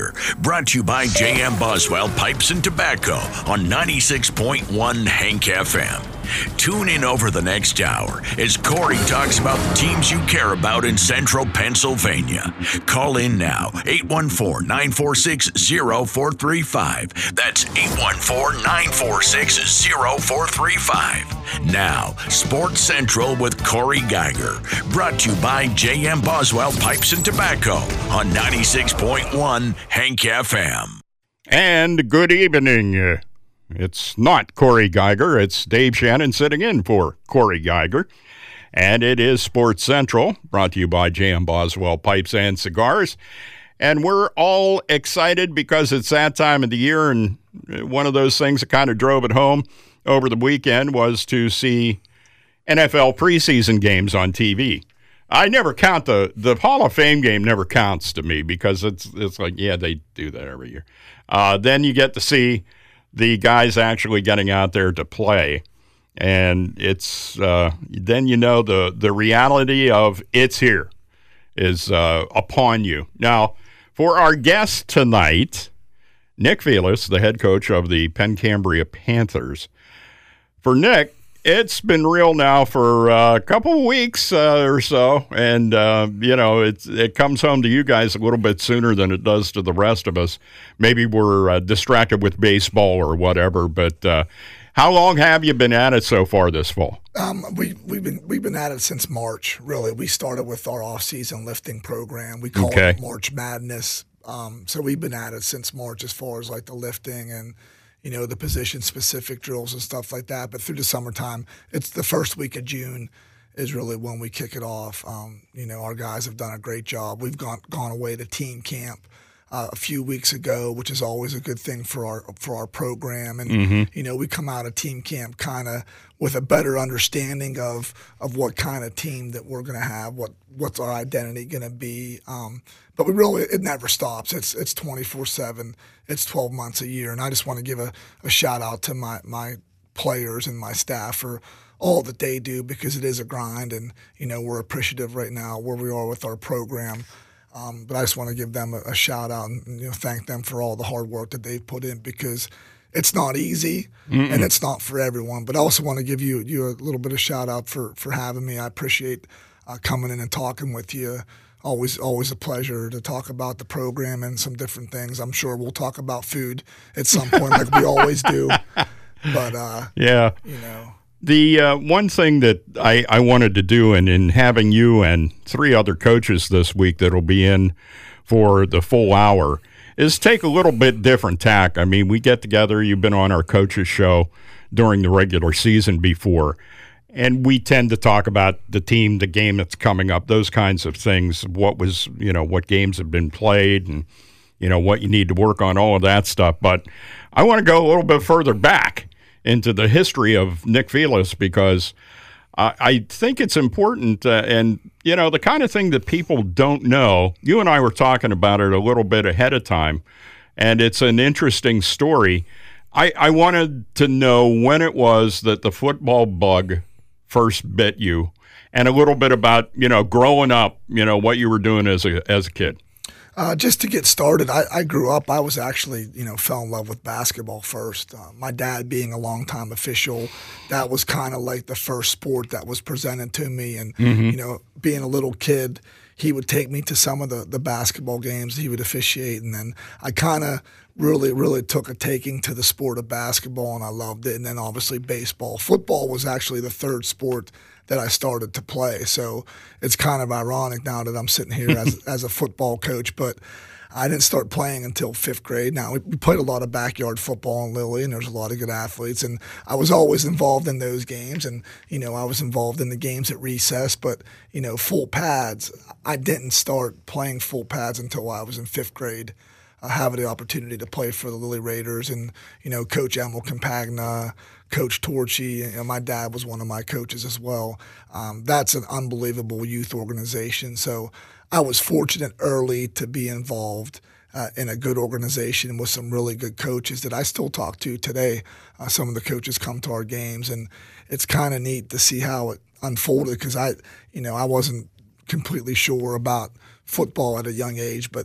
Geiger, brought to you by J.M. Boswell Pipes and Tobacco on 96.1 Hank FM. Tune in over the next hour as Corey talks about the teams you care about in central Pennsylvania. Call in now, 814-946-0435. That's 814-946-0435. Now, Sports Central with Corey Geiger, brought to you by J.M. Boswell Pipes and Tobacco on 96.1 Hank FM. And good evening. It's not Corey Geiger. It's Dave Shannon sitting in for Corey Geiger. And it is Sports Central, brought to you by J.M. Boswell Pipes and Cigars. And we're all excited because it's that time of the year, and one of those things that kind of drove it home over the weekend was to see NFL preseason games on TV. I never count the Hall of Fame game never counts to me because it's like, yeah, they do that every year. Then you get to see the guys actually getting out there to play. And it's then you know the reality of it's here is upon you. Now, for our guest tonight, Nick Vilas, the head coach of the Penn Cambria Panthers. For Nick, it's been real now for a couple of weeks or so, and it comes home to you guys a little bit sooner than it does to the rest of us. Maybe we're distracted with baseball or whatever, but how long have you been at it so far this fall? We've been at it since March. Really, we started with our off-season lifting program. We call it March Madness. So we've been at it since March as far as like the lifting and the position-specific drills and stuff like that. But through the summertime, it's the first week of June is really when we kick it off. Our guys have done a great job. We've gone away to team camp a few weeks ago, which is always a good thing for our program. And, we come out of team camp kind of with a better understanding of what kind of team that we're going to have, what's our identity going to be. But it never stops. It's 24/7. It's 12 months a year. And I just want to give a shout out to my players and my staff for all that they do, because it is a grind. And, we're appreciative right now where we are with our program. But I just want to give them a shout out and thank them for all the hard work that they've put in, because it's not easy and it's not for everyone. But I also want to give you a little bit of shout out for having me. I appreciate coming in and talking with you. Always a pleasure to talk about the program and some different things. I'm sure we'll talk about food at some point like we always do. But yeah. The one thing that I wanted to do, and in having you and three other coaches this week that'll be in for the full hour, is take a little bit different tack. I mean, we get together. You've been on our coaches show during the regular season before, and we tend to talk about the team, the game that's coming up, those kinds of things, what games have been played and, what you need to work on, all of that stuff. But I want to go a little bit further back into the history of Nick Vilas, because I think it's important, and, the kind of thing that people don't know, you and I were talking about it a little bit ahead of time, and it's an interesting story. I wanted to know when it was that the football bug first bit you, and a little bit about, growing up, what you were doing as a kid. Just to get started, I grew up, I was actually, fell in love with basketball first. My dad being a longtime official, that was kind of like the first sport that was presented to me. And, being a little kid, he would take me to some of the basketball games he would officiate. And then I kind of really took a taking to the sport of basketball, and I loved it. And then obviously baseball. Football was actually the third sport that I started to play. So it's kind of ironic now that I'm sitting here as a football coach, but I didn't start playing until fifth grade. Now, we played a lot of backyard football in Lilly, and there's a lot of good athletes, and I was always involved in those games, and, I was involved in the games at recess, but, full pads, I didn't start playing full pads until I was in fifth grade. Having the opportunity to play for the Lilly Raiders, and, Coach Emil Campagna, Coach Torchy, my dad was one of my coaches as well. That's an unbelievable youth organization. So I was fortunate early to be involved in a good organization with some really good coaches that I still talk to today. Some of the coaches come to our games, and it's kind of neat to see how it unfolded, because I wasn't completely sure about football at a young age, but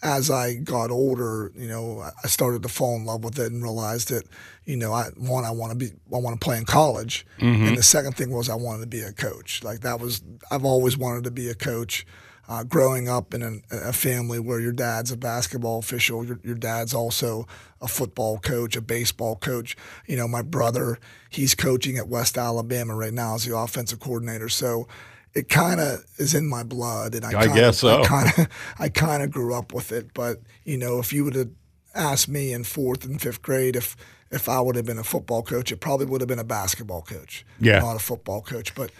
as I got older, I started to fall in love with it and realized that, I want to play in college. Mm-hmm. And the second thing was I wanted to be a coach. I've always wanted to be a coach. Growing up in a family where your dad's a basketball official, your dad's also a football coach, a baseball coach. My brother, he's coaching at West Alabama right now as the offensive coordinator. So it kind of is in my blood, and I guess so. I kind of grew up with it. But if you would have asked me in 4th and 5th grade if I would have been a football coach, it probably would have been a basketball coach, not a football coach. But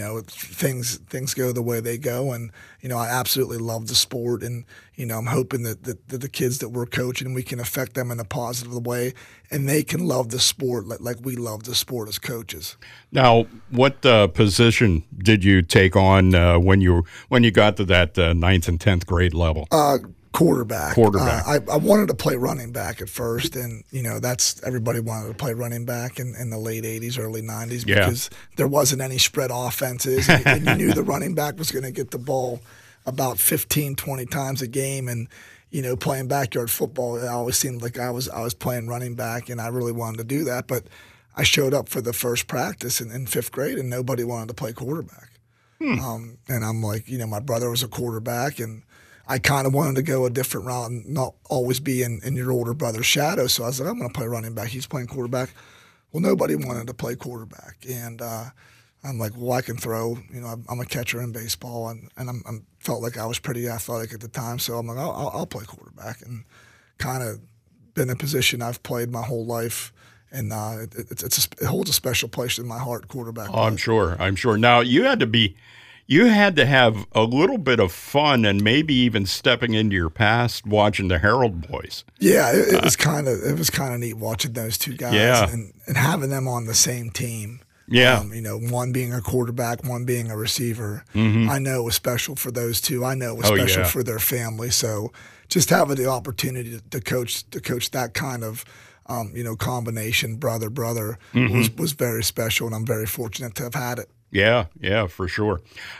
things go the way they go, and I absolutely love the sport, and I'm hoping that the kids that we're coaching, we can affect them in a positive way, and they can love the sport like we love the sport as coaches. Now, what position did you take on when you got to that 9th and 10th grade level? Quarterback. I wanted to play running back at first, and that's everybody wanted to play running back in the late 80s, early 90s because there wasn't any spread offenses, and you knew the running back was going to get the ball about 15, 20 times a game, and playing backyard football, it always seemed like I was playing running back, and I really wanted to do that, but I showed up for the first practice in 5th grade, and nobody wanted to play quarterback. And I'm like, my brother was a quarterback, and I kind of wanted to go a different route and not always be in your older brother's shadow. So I was like, I'm going to play running back. He's playing quarterback. Well, nobody wanted to play quarterback. And I'm like, well, I can throw. I'm a catcher in baseball, and I felt like I was pretty athletic at the time. So I'm like, I'll play quarterback. And kind of been a position I've played my whole life. And it holds a special place in my heart, quarterback. Oh, I'm sure. Now, you had to have a little bit of fun and maybe even stepping into your past watching the Herald boys. Yeah, it was kind of neat watching those two guys and having them on the same team. Yeah. One being a quarterback, one being a receiver. Mm-hmm. I know it was special for those two. I know it was special for their family. So just having the opportunity to coach that kind of combination, brother, was very special, and I'm very fortunate to have had it. Yeah, for sure.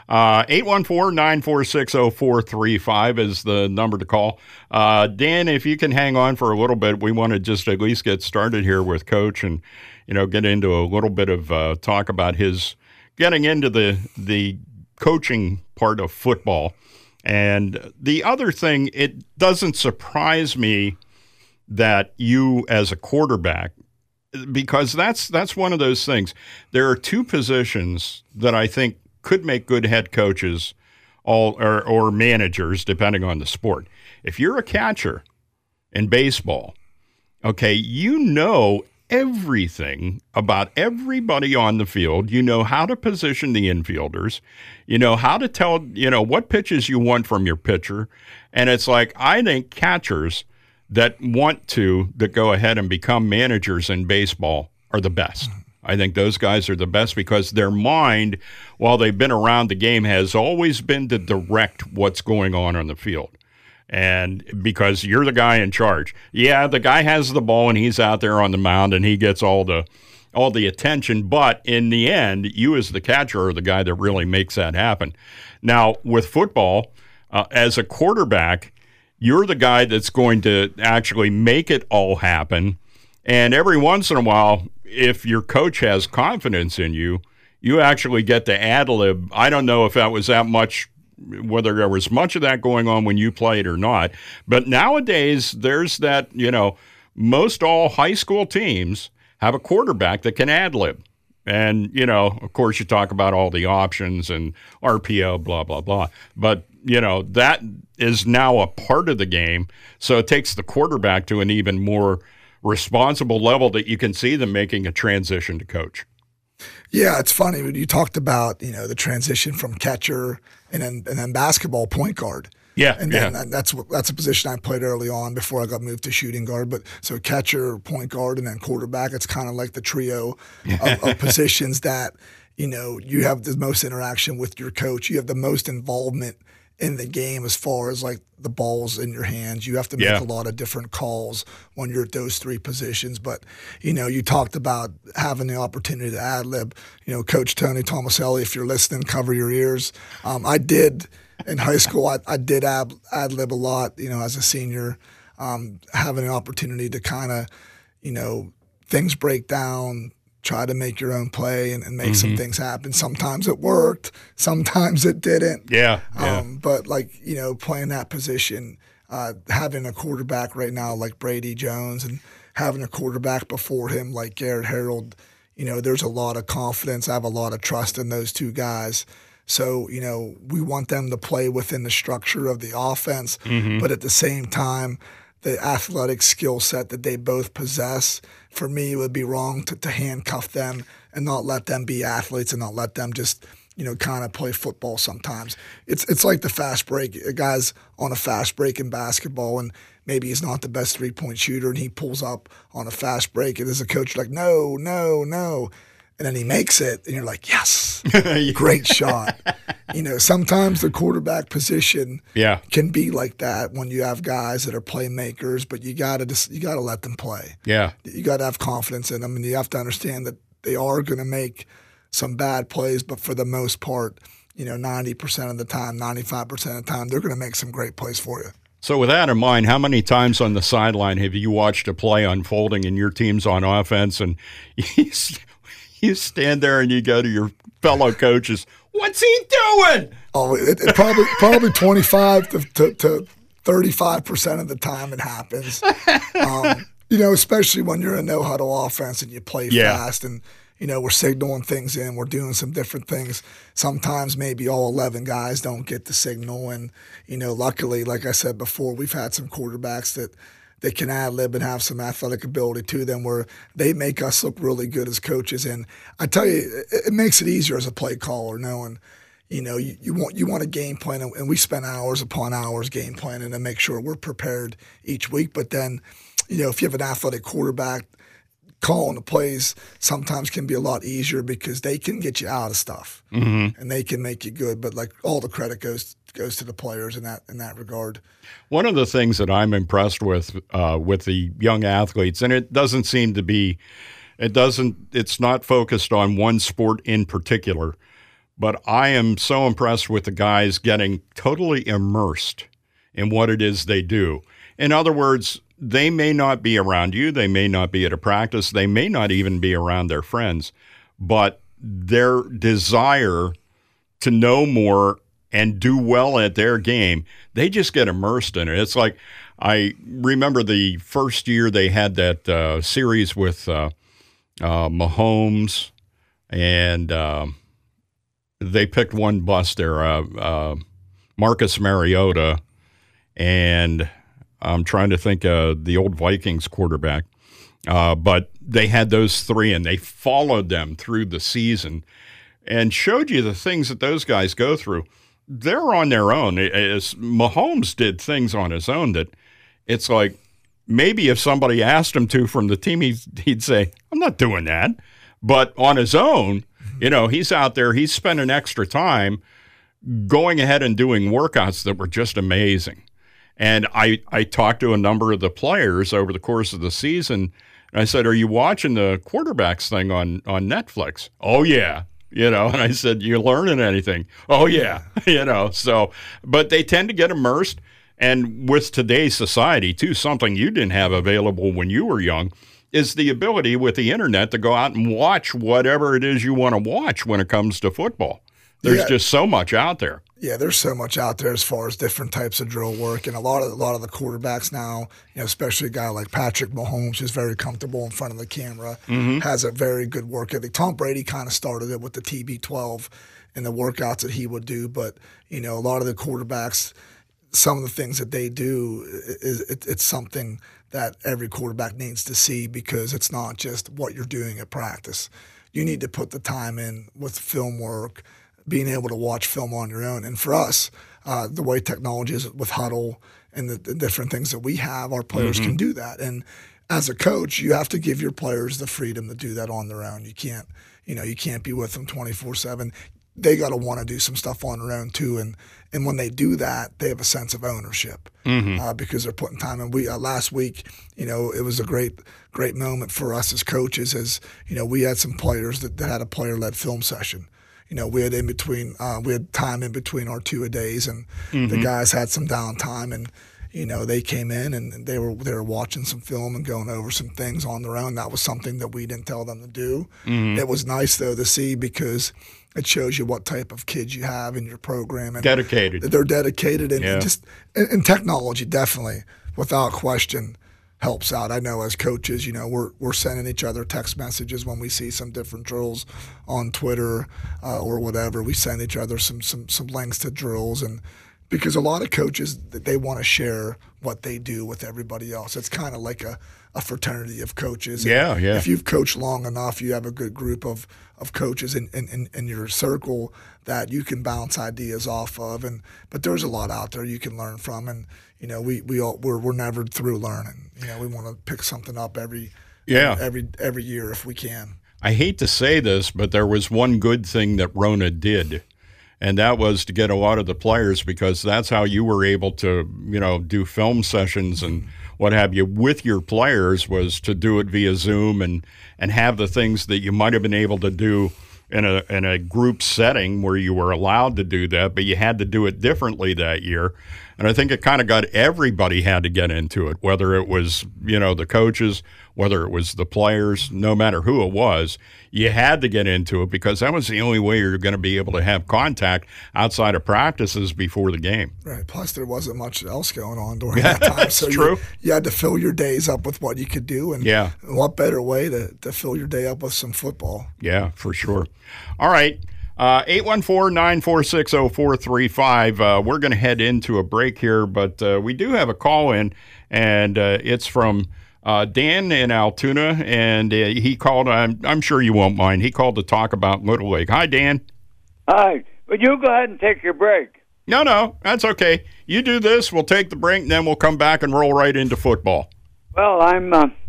814-946-0435 is the number to call. Dan, if you can hang on for a little bit, we want to just at least get started here with Coach and, get into a little bit of talk about his getting into the coaching part of football. And the other thing, it doesn't surprise me that you as a quarterback, because that's one of those things. There are two positions that I think could make good head coaches or managers, depending on the sport. If you're a catcher in baseball, okay, everything about everybody on the field. You know how to position the infielders. You know how to tell, what pitches you want from your pitcher. And it's like, I think catchers that go ahead and become managers in baseball are the best. I think those guys are the best because their mind, while they've been around the game, has always been to direct what's going on the field. And because you're the guy in charge. Yeah, the guy has the ball and he's out there on the mound and he gets all the attention, but in the end, you as the catcher are the guy that really makes that happen. Now, with football, as a quarterback, you're the guy that's going to actually make it all happen. And every once in a while, if your coach has confidence in you, you actually get to ad-lib. I don't know if that was that much, whether there was much of that going on when you played or not. But nowadays, there's that, most all high school teams have a quarterback that can ad-lib. And, of course, you talk about all the options and RPO, blah, blah, blah. But, that is now a part of the game. So it takes the quarterback to an even more responsible level that you can see them making a transition to coach. Yeah, it's funny when you talked about, the transition from catcher and then basketball point guard. Yeah, and that's a position I played early on before I got moved to shooting guard. But so catcher, point guard, and then quarterback. It's kind of like the trio of positions that you have the most interaction with your coach. You have the most involvement in the game as far as like the ball's in your hands. You have to make a lot of different calls when you're at those three positions. But, you talked about having the opportunity to ad-lib. Coach Tony Tomaselli, if you're listening, cover your ears. I did in high school. I did ad-lib a lot, as a senior, having an opportunity to kind of, things break down, try to make your own play and make some things happen. Sometimes it worked, sometimes it didn't. But playing that position, having a quarterback right now like Brady Jones and having a quarterback before him like Garrett Harold, there's a lot of confidence. I have a lot of trust in those two guys. So, we want them to play within the structure of the offense, but at the same time, the athletic skill set that they both possess, for me, it would be wrong to handcuff them and not let them be athletes and not let them just, kind of play football sometimes. It's like the fast break. A guy's on a fast break in basketball and maybe he's not the best three-point shooter and he pulls up on a fast break and as a coach, you're like, no. And then he makes it, and you're like, yes, great shot. Sometimes the quarterback position can be like that when you have guys that are playmakers, but you gotta let them play. Yeah, you gotta have confidence in them, and you have to understand that they are going to make some bad plays, but for the most part, 90% of the time, 95% of the time, they're going to make some great plays for you. So with that in mind, how many times on the sideline have you watched a play unfolding and your team's on offense and you stand there and you go to your fellow coaches, what's he doing? Oh, it probably 25 to 35% of the time it happens. Especially when you're a no-huddle offense and you play fast and, we're signaling things in, we're doing some different things. Sometimes maybe all 11 guys don't get the signal. And, luckily, like I said before, we've had some quarterbacks that they can ad-lib and have some athletic ability to them where they make us look really good as coaches. And I tell you, it makes it easier as a play caller knowing, you want a game plan, and we spend hours upon hours game planning to make sure we're prepared each week. But then, if you have an athletic quarterback, calling the plays sometimes can be a lot easier because they can get you out of stuff and they can make you good. But like all the credit goes to the players in that regard. One of the things that I'm impressed with the young athletes, and it doesn't seem to be, it's not focused on one sport in particular, but I am so impressed with the guys getting totally immersed in what it is they do. In other words, they may not be around you, they may not be at a practice, they may not even be around their friends, but their desire to know more and do well at their game, they just get immersed in it. It's like, I remember the first year they had that series with Mahomes, and they picked one bus there, Marcus Mariota, and I'm trying to think of the old Vikings quarterback. But they had those three, and they followed them through the season and showed you the things that those guys go through. They're on their own. As Mahomes did things on his own that it's like maybe if somebody asked him to from the team, he'd say, I'm not doing that. But on his own, he's out there, he's spending extra time going ahead and doing workouts that were just amazing. And I talked to a number of the players over the course of the season, and I said, are you watching the quarterbacks thing on Netflix? Oh, yeah. And I said, you learning anything? Oh, yeah. So, but they tend to get immersed. And with today's society, too, something you didn't have available when you were young is the ability with the internet to go out and watch whatever it is you want to watch when it comes to football. There's just so much out there. Yeah, there's so much out there as far as different types of drill work, and a lot of the quarterbacks now, especially a guy like Patrick Mahomes, who's very comfortable in front of the camera, has a very good work ethic. Tom Brady kind of started it with the TB12 and the workouts that he would do, but a lot of the quarterbacks, some of the things that they do it's something that every quarterback needs to see because it's not just what you're doing at practice. You need to put the time in with film work, being able to watch film on your own. And for us, the way technology is with Huddle and the different things that we have, our players can do that. And as a coach, you have to give your players the freedom to do that on their own. You can't be with them 24/7. they got to want to do some stuff on their own too. And when they do that, they have a sense of ownership because they're putting time in. We last week, it was a great moment for us as coaches. As we had some players that had a player-led film session. We had we had time in between our two-a-days, and the guys had some downtime, and they came in and they were watching some film and going over some things on their own. That was something that we didn't tell them to do. It was nice though to see because it shows you what type of kids you have in your program. And dedicated. They're dedicated, and technology definitely, without question, helps out. I know as coaches, we're sending each other text messages when we see some different drills on Twitter or whatever. We send each other some links to drills, and because a lot of coaches, they want to share what they do with everybody else. It's kind of like a fraternity of coaches. Yeah. If you've coached long enough, you have a good group of coaches in your circle that you can bounce ideas off of. But there's a lot out there you can learn from, and we're never through learning. We want to pick something up every year if we can. I hate to say this, but there was one good thing that Rona did. And that was to get a lot of the players, because that's how you were able to, do film sessions and what have you with your players, was to do it via Zoom and have the things that you might have been able to do in a group setting where you were allowed to do that, but you had to do it differently that year. And I think it kind of got everybody had to get into it, whether it was, the coaches, whether it was the players, no matter who it was, you had to get into it because that was the only way you're going to be able to have contact outside of practices before the game. Right. Plus, there wasn't much else going on during that time. So true. You had to fill your days up with what you could do. And what better way to fill your day up with some football? Yeah, for sure. All right. 814-946-0435. We're going to head into a break here, but we do have a call in, and it's from Dan in Altoona, and he called. I'm sure you won't mind. He called to talk about Little League. Hi, Dan. Hi. Would you go ahead and take your break? No, that's okay. You do this. We'll take the break, and then we'll come back and roll right into football. Well, I'm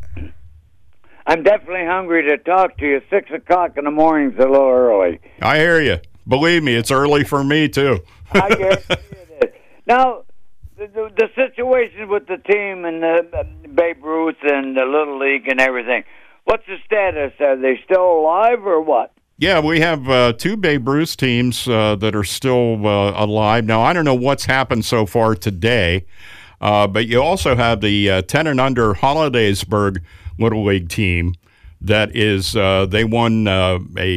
definitely hungry to talk to you. 6 o'clock in the morning's a little early. I hear you. Believe me, it's early for me too. I guarantee it is. Now, the situation with the team and the Babe Ruth and the Little League and everything, what's the status? Are they still alive or what? Yeah, we have 2 Babe Ruth teams that are still alive. Now, I don't know what's happened so far today, but you also have the 10 and under Hollidaysburg Little League team that is, they won a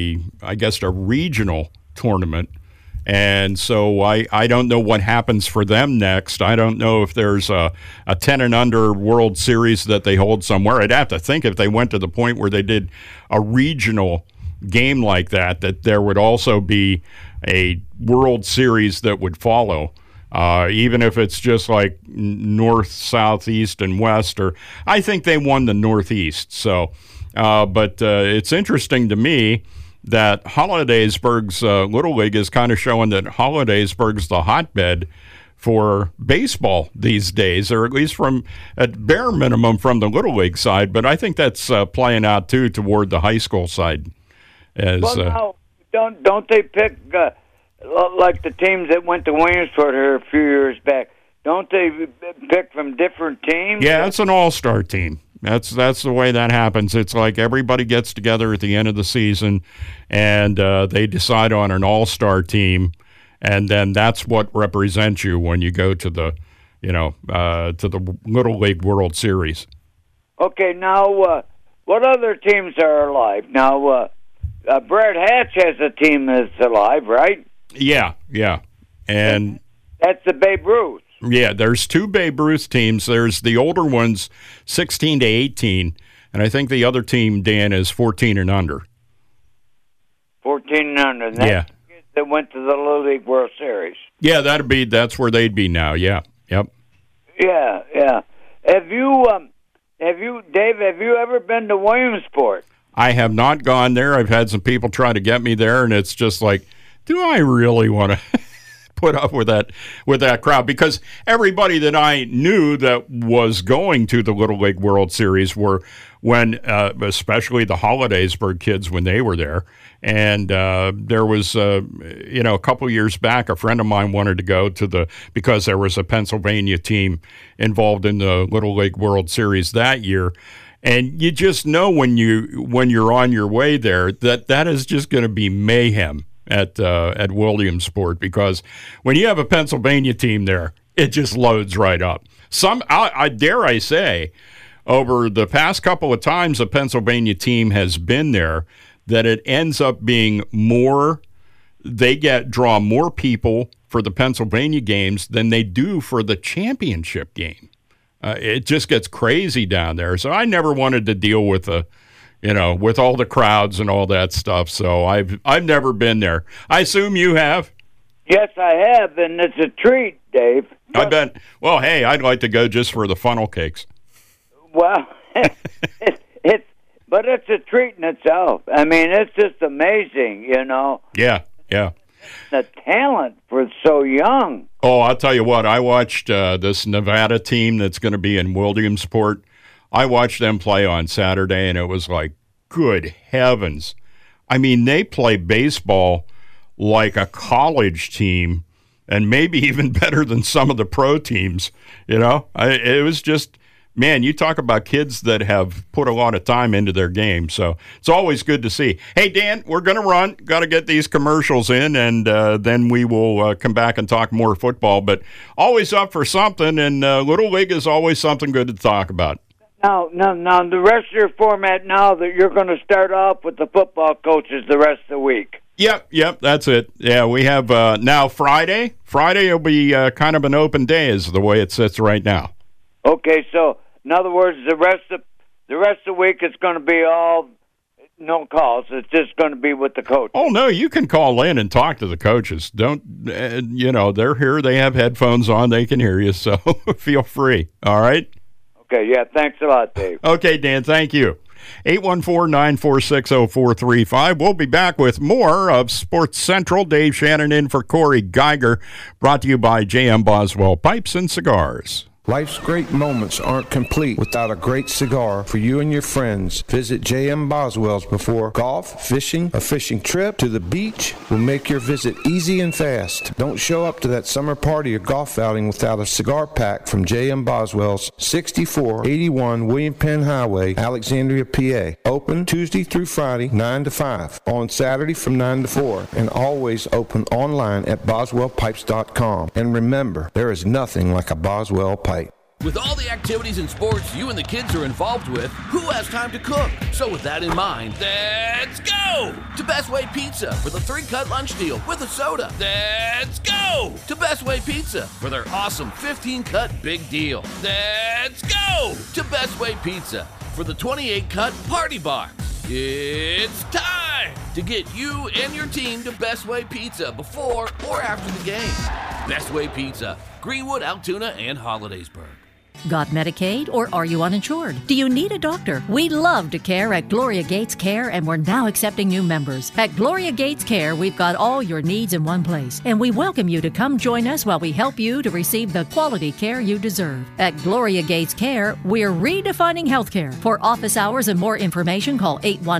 regional tournament. And so I don't know what happens for them next. I don't know if there's a 10 and under World Series that they hold somewhere. I'd have to think if they went to the point where they did a regional game like that there would also be a World Series that would follow. Even if it's just like north, south, east, and west. Or I think they won the Northeast. So, but it's interesting to me that Hollidaysburg's Little League is kind of showing that Hollidaysburg's the hotbed for baseball these days, or at least at bare minimum from the Little League side. But I think that's playing out too toward the high school side. Now, don't they pick like the teams that went to Williamsport here a few years back? Don't they pick from different teams? Yeah, it's an all-star team. That's the way that happens. It's like everybody gets together at the end of the season, and they decide on an all-star team, and then that's what represents you when you go to the, to the Little League World Series. Okay, now what other teams are alive? Now, Brad Hatch has a team that's alive, right? Yeah, and that's the Babe Ruth. Yeah, there's 2 Babe Ruth teams. There's the older ones, 16 to 18, and I think the other team, Dan, is 14 and under. 14 and under. And that's the kids that went to the Little League World Series. Yeah, that's where they'd be now. Yeah, yep. Yeah. Have you, Dave? Have you ever been to Williamsport? I have not gone there. I've had some people try to get me there, and it's just like, do I really want to put up with that crowd, because everybody that I knew that was going to the Little League World Series were especially the Hollidaysburg kids when they were there. And there was, a couple years back, a friend of mine wanted to go because there was a Pennsylvania team involved in the Little League World Series that year. And you just know when you're on your way there that is just going to be mayhem at Williamsport, because when you have a Pennsylvania team there, it just loads right up. I dare say, over the past couple of times a Pennsylvania team has been there, that it ends up being more. They draw more people for the Pennsylvania games than they do for the championship game. It just gets crazy down there. So I never wanted to deal with with all the crowds and all that stuff. So I've never been there. I assume you have. Yes, I have, and it's a treat, Dave. I bet. Well, hey, I'd like to go just for the funnel cakes. Well, but it's a treat in itself. I mean, it's just amazing, Yeah. The talent for so young. Oh, I'll tell you what. I watched this Nevada team that's going to be in Williamsport. I watched them play on Saturday, and it was like, good heavens. I mean, they play baseball like a college team, and maybe even better than some of the pro teams. It was just, man, you talk about kids that have put a lot of time into their game. So it's always good to see. Hey, Dan, we're going to run. Got to get these commercials in, and then we will come back and talk more football. But always up for something, and Little League is always something good to talk about. Now, the rest of your format now that you're going to start off with the football coaches the rest of the week. Yep, that's it. Yeah, we have now Friday. Friday will be kind of an open day is the way it sits right now. Okay, so in other words, the rest of the week it's going to be all no calls. It's just going to be with the coach. Oh no, you can call in and talk to the coaches. Don't they're here. They have headphones on. They can hear you. So feel free. All right. Okay. Yeah. Thanks a lot, Dave. Okay, Dan. Thank you. 814-946-0435. We'll be back with more of Sports Central. Dave Shannon in for Corey Geiger. Brought to you by J.M. Boswell Pipes and Cigars. Life's great moments aren't complete without a great cigar for you and your friends. Visit J.M. Boswell's before golf, fishing, a fishing trip to the beach will make your visit easy and fast. Don't show up to that summer party or golf outing without a cigar pack from J.M. Boswell's, 6481 William Penn Highway, Alexandria, PA. Open Tuesday through Friday, 9 to 5. On Saturday from 9 to 4. And always open online at boswellpipes.com. And remember, there is nothing like a Boswell pipe. With all the activities and sports you and the kids are involved with, who has time to cook? So with that in mind, let's go to Best Way Pizza for the 3-cut lunch deal with a soda. Let's go to Best Way Pizza for their awesome 15-cut big deal. Let's go to Best Way Pizza for the 28-cut party box. It's time to get you and your team to Best Way Pizza before or after the game. Best Way Pizza, Greenwood, Altoona, and Hollidaysburg. Got Medicaid or are you uninsured? Do you need a doctor? We love to care at Gloria Gates Care, and we're now accepting new members. At Gloria Gates Care, we've got all your needs in one place, and we welcome you to come join us while we help you to receive the quality care you deserve. At Gloria Gates Care, we're redefining healthcare. For office hours and more information, call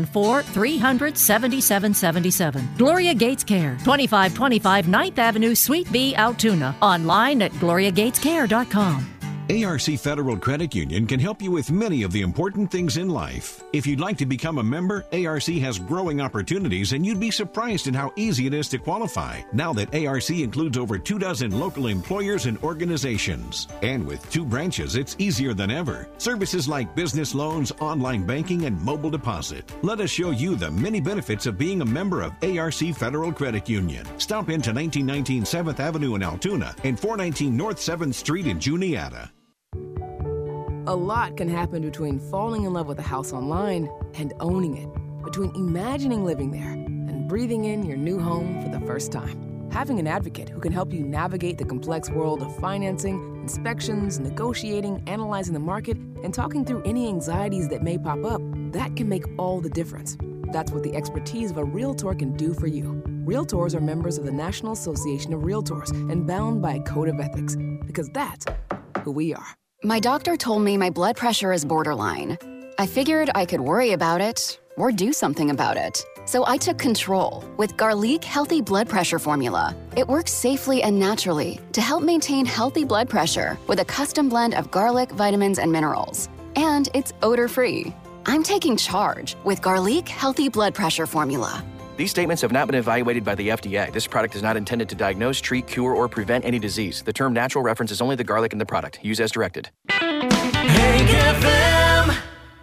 814-300-7777. Gloria Gates Care, 2525 9th Avenue, Suite B, Altoona. Online at gloriagatescare.com. ARC Federal Credit Union can help you with many of the important things in life. If you'd like to become a member, ARC has growing opportunities, and you'd be surprised at how easy it is to qualify now that ARC includes over 24 local employers and organizations. And with 2 branches, it's easier than ever. Services like business loans, online banking, and mobile deposit. Let us show you the many benefits of being a member of ARC Federal Credit Union. Stop into 1919 7th Avenue in Altoona and 419 North 7th Street in Juniata. A lot can happen between falling in love with a house online and owning it, between imagining living there and breathing in your new home for the first time. Having an advocate who can help you navigate the complex world of financing, inspections, negotiating, analyzing the market, and talking through any anxieties that may pop up, that can make all the difference. That's what the expertise of a Realtor can do for you. Realtors are members of the National Association of Realtors and bound by a code of ethics, because that's who we are. My doctor told me my blood pressure is borderline. I figured I could worry about it or do something about it. So I took control with Garlic Healthy Blood Pressure Formula. It works safely and naturally to help maintain healthy blood pressure with a custom blend of garlic, vitamins, and minerals. And it's odor-free. I'm taking charge with Garlic Healthy Blood Pressure Formula. These statements have not been evaluated by the FDA. This product is not intended to diagnose, treat, cure, or prevent any disease. The term natural references only the garlic in the product. Use as directed. Hank FM.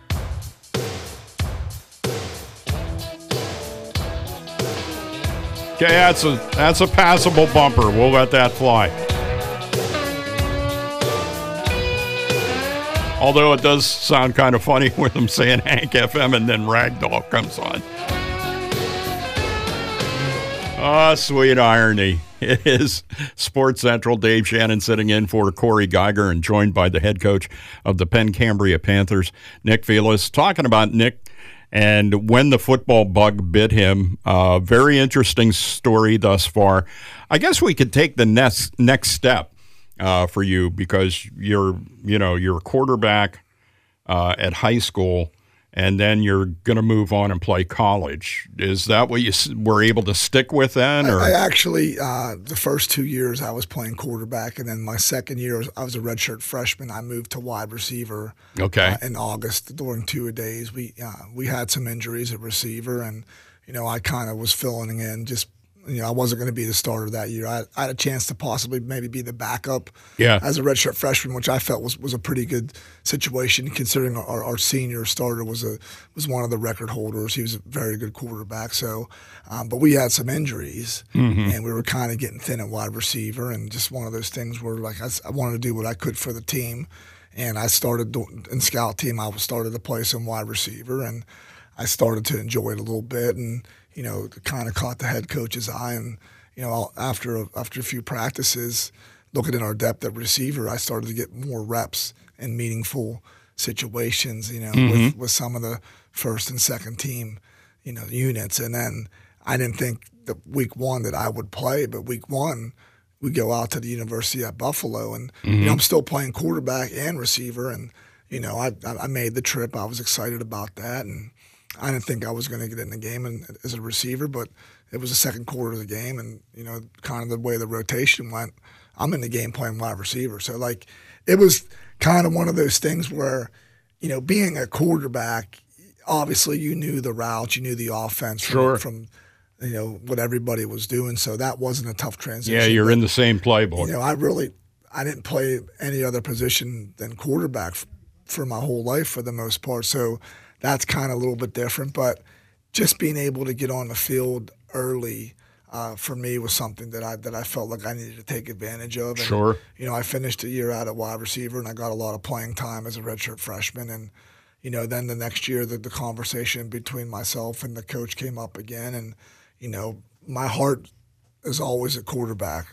Okay, that's a passable bumper. We'll let that fly. Although it does sound kind of funny with them saying Hank FM and then Ragdoll comes on. Ah, sweet irony. It is Sports Central. Dave Shannon sitting in for Corey Geiger and joined by the head coach of the Penn Cambria Panthers, Nick Vilas. Talking about Nick and when the football bug bit him. Very interesting story thus far. I guess we could take the next step for you, because you're a quarterback at high school, and then you're going to move on and play college. Is that what you were able to stick with then? Or? I actually, the first 2 years I was playing quarterback, and then my second year I was a redshirt freshman. I moved to wide receiver. Okay. In August during two-a-days. We had some injuries at receiver, and I kind of was filling in just. I wasn't going to be the starter that year. I had a chance to possibly maybe be the backup as a redshirt freshman, which I felt was a pretty good situation considering our senior starter was one of the record holders. He was a very good quarterback. So, but we had some injuries, and we were kind of getting thin at wide receiver, and just one of those things where like I wanted to do what I could for the team, and I started in scout team. I started to play some wide receiver, and I started to enjoy it a little bit, and kind of caught the head coach's eye. And, after a few practices, looking at our depth at receiver, I started to get more reps in meaningful situations, with some of the first and second team, units. And then I didn't think that week one that I would play, but week one, we go out to the University at Buffalo, and I'm still playing quarterback and receiver. And, I made the trip. I was excited about that. And I didn't think I was going to get in the game as a receiver, but it was the second quarter of the game, and kind of the way the rotation went, I'm in the game playing wide receiver. So it was kind of one of those things where, being a quarterback, obviously you knew the routes, you knew the offense from what everybody was doing. So that wasn't a tough transition. Yeah, you're in the same playbook. I didn't play any other position than quarterback for my whole life for the most part. So that's kind of a little bit different, but just being able to get on the field early for me was something that I felt like I needed to take advantage of. And, I finished a year out at wide receiver, and I got a lot of playing time as a redshirt freshman. And then the next year, the conversation between myself and the coach came up again, and my heart is always at quarterback.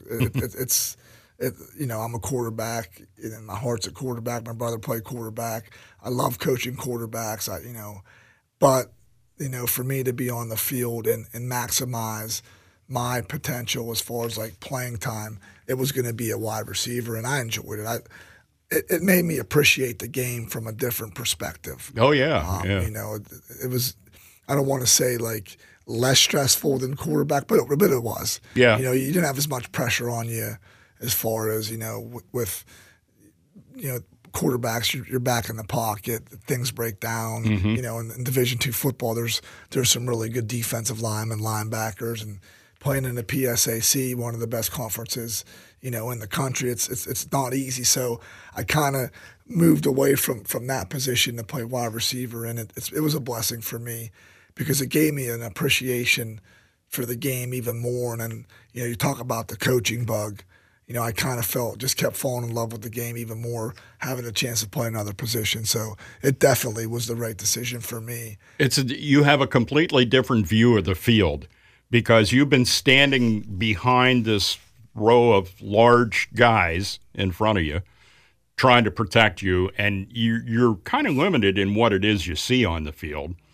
I'm a quarterback, and my heart's a quarterback. My brother played quarterback. I love coaching quarterbacks. But for me to be on the field and maximize my potential as far as playing time, it was going to be a wide receiver, and I enjoyed it. It made me appreciate the game from a different perspective. Oh yeah, it was. I don't want to say less stressful than quarterback, but it was. Yeah, you didn't have as much pressure on you. As far as, with quarterbacks, you're back in the pocket, things break down. In Division II football, there's some really good defensive linemen, linebackers, and playing in the PSAC, one of the best conferences, in the country. It's not easy. So I kind of moved away from that position to play wide receiver, and it was a blessing for me because it gave me an appreciation for the game even more. And then, you talk about the coaching bug. I kind of kept falling in love with the game even more, having a chance to play another position. So it definitely was the right decision for me. You have a completely different view of the field because you've been standing behind this row of large guys in front of you trying to protect you, and you're kind of limited in what it is you see on the field.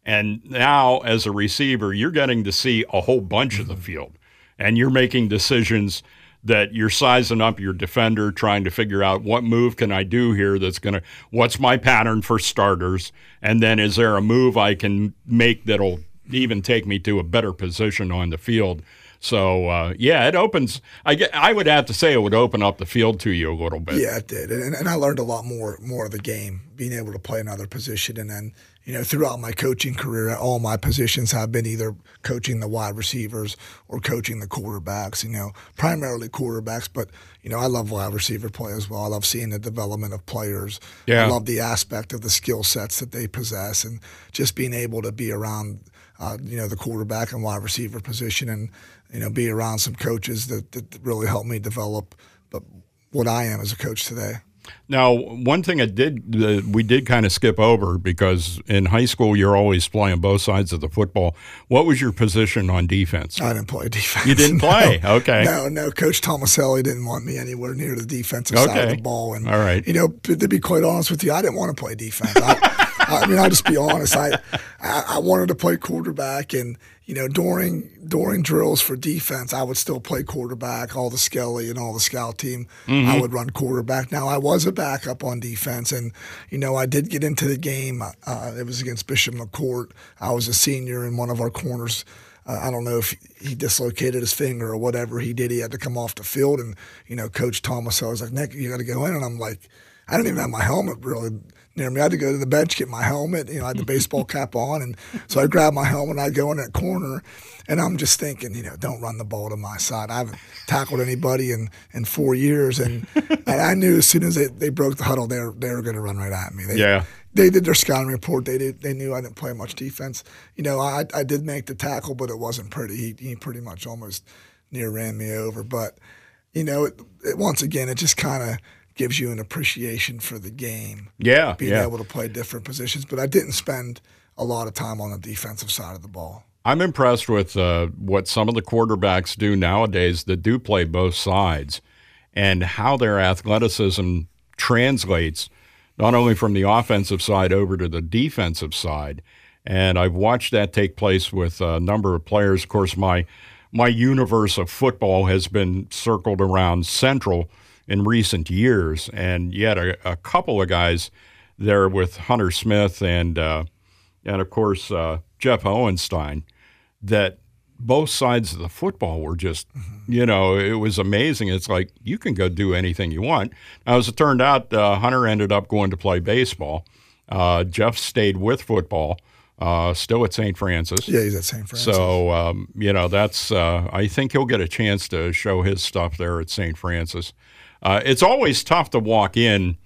And now, as a receiver, you're getting to see a whole bunch of the field, and you're making decisions that you're sizing up your defender, trying to figure out what move can I do here what's my pattern for starters, and then is there a move I can make that'll even take me to a better position on the field. So, it opens – I would have to say it would open up the field to you a little bit. Yeah, it did. And I learned a lot more of the game, being able to play another position. And then, throughout my coaching career, all my positions have been either coaching the wide receivers or coaching the quarterbacks, primarily quarterbacks. But, I love wide receiver play as well. I love seeing the development of players. Yeah. I love the aspect of the skill sets that they possess and just being able to be around – the quarterback and wide receiver position and, be around some coaches that really helped me develop what I am as a coach today. Now, one thing we did kind of skip over because in high school you're always playing both sides of the football. What was your position on defense? I didn't play defense. You didn't play? No. Okay. No. Coach Tomaselli didn't want me anywhere near the defensive side of the ball. And, all right. To be quite honest with you, I didn't want to play defense. I'll just be honest. I wanted to play quarterback, and during drills for defense, I would still play quarterback. All the Skelly and all the scout team, I would run quarterback. Now I was a backup on defense, and I did get into the game. It was against Bishop McCourt. I was a senior, and one of our corners. I don't know if he dislocated his finger or whatever he did. He had to come off the field, and Coach Thomas was like, "Nick, you got to go in," and I'm like, I didn't even have my helmet really near me. I had to go to the bench, get my helmet. I had the baseball cap on. And so I grabbed my helmet and I go in that corner. And I'm just thinking, don't run the ball to my side. I haven't tackled anybody in 4 years. And I knew as soon as they broke the huddle, they were going to run right at me. They did their scouting report. They knew I didn't play much defense. I did make the tackle, but it wasn't pretty. He pretty much almost near ran me over. But, once again, it just kind of gives you an appreciation for the game. Yeah. Being able to play different positions. But I didn't spend a lot of time on the defensive side of the ball. I'm impressed with what some of the quarterbacks do nowadays that do play both sides and how their athleticism translates not only from the offensive side over to the defensive side. And I've watched that take place with a number of players. Of course, my universe of football has been circled around Central in recent years, and yet a couple of guys there with Hunter Smith and of course Jeff Hohenstein, that both sides of the football were just, it was amazing. It's like you can go do anything you want. Now, as it turned out, Hunter ended up going to play baseball. Jeff stayed with football, still at St. Francis. Yeah, he's at St. Francis. So, that's I think he'll get a chance to show his stuff there at St. Francis. It's always tough to walk in,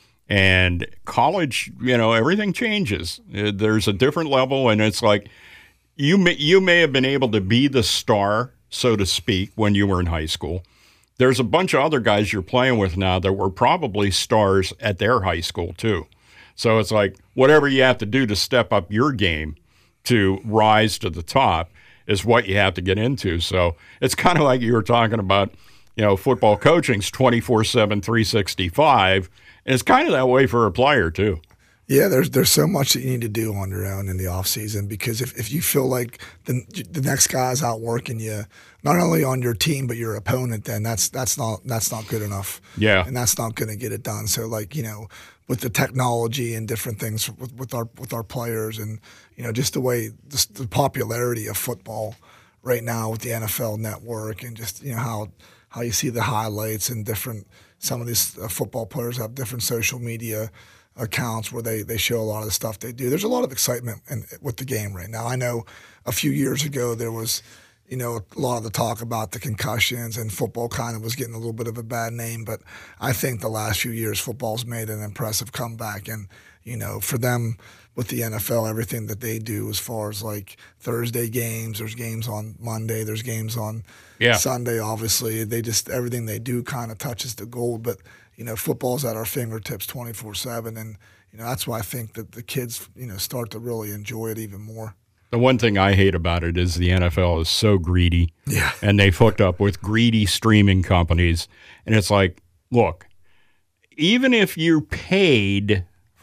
and college, everything changes. There's a different level, and it's like you may have been able to be the star, so to speak, when you were in high school. There's a bunch of other guys you're playing with now that were probably stars at their high school too. So it's like whatever you have to do to step up your game to rise to the top is what you have to get into. So it's kind of like you were talking about, football coaching's 24/7, 365, and it's kind of that way for a player too. Yeah, there's so much that you need to do on your own in the off season, because if you feel like the next guy's outworking you, not only on your team but your opponent, then that's not good enough. Yeah, and that's not going to get it done. So with the technology and different things with our players, and just the way the popularity of football right now with the NFL Network, and just how you see the highlights and some of these football players have different social media accounts where they show a lot of the stuff they do. There's a lot of excitement with the game right now. I know a few years ago there was, a lot of the talk about the concussions, and football kind of was getting a little bit of a bad name. But I think the last few years football's made an impressive comeback. And, for them with the NFL, everything that they do as far as like Thursday games, there's games on Monday, there's games on Sunday, obviously. Everything they do kind of touches the gold. But, football's at our fingertips 24/7. And, that's why I think that the kids, start to really enjoy it even more. The one thing I hate about it is the NFL is so greedy. Yeah. And they've hooked up with greedy streaming companies. And it's like, look, even if you're paid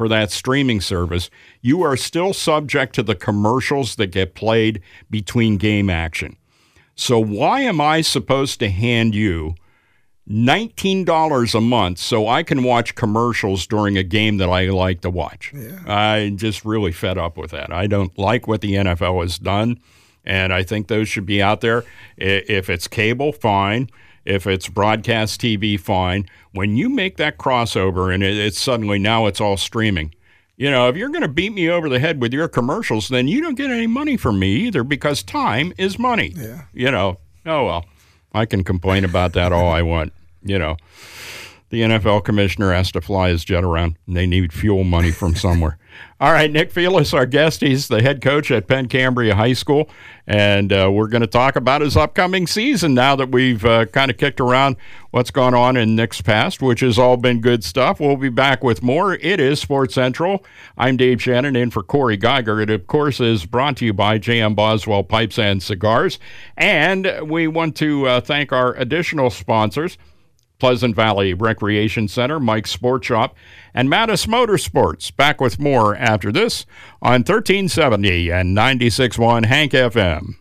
for that streaming service, you are still subject to the commercials that get played between game action. So why am I supposed to hand you $19 a month so I can watch commercials during a game that I like to watch? Yeah. I'm just really fed up with that. I don't like what the NFL has done, and I think those should be out there. If it's cable, fine. If it's broadcast TV, fine. When you make that crossover and it's suddenly now it's all streaming, if you're going to beat me over the head with your commercials, then you don't get any money from me either, because time is money. Yeah. Oh, well, I can complain about that all I want. The NFL commissioner has to fly his jet around, and they need fuel money from somewhere. All right, Nick Felix, our guest. He's the head coach at Penn Cambria High School, and we're going to talk about his upcoming season now that we've kind of kicked around what's gone on in Nick's past, which has all been good stuff. We'll be back with more. It is Sports Central. I'm Dave Shannon, in for Corey Geiger. It, of course, is brought to you by J.M. Boswell Pipes and Cigars, and we want to thank our additional sponsors, Pleasant Valley Recreation Center, Mike's Sports Shop, and Mattis Motorsports. Back with more after this on 1370 and 96.1 Hank FM.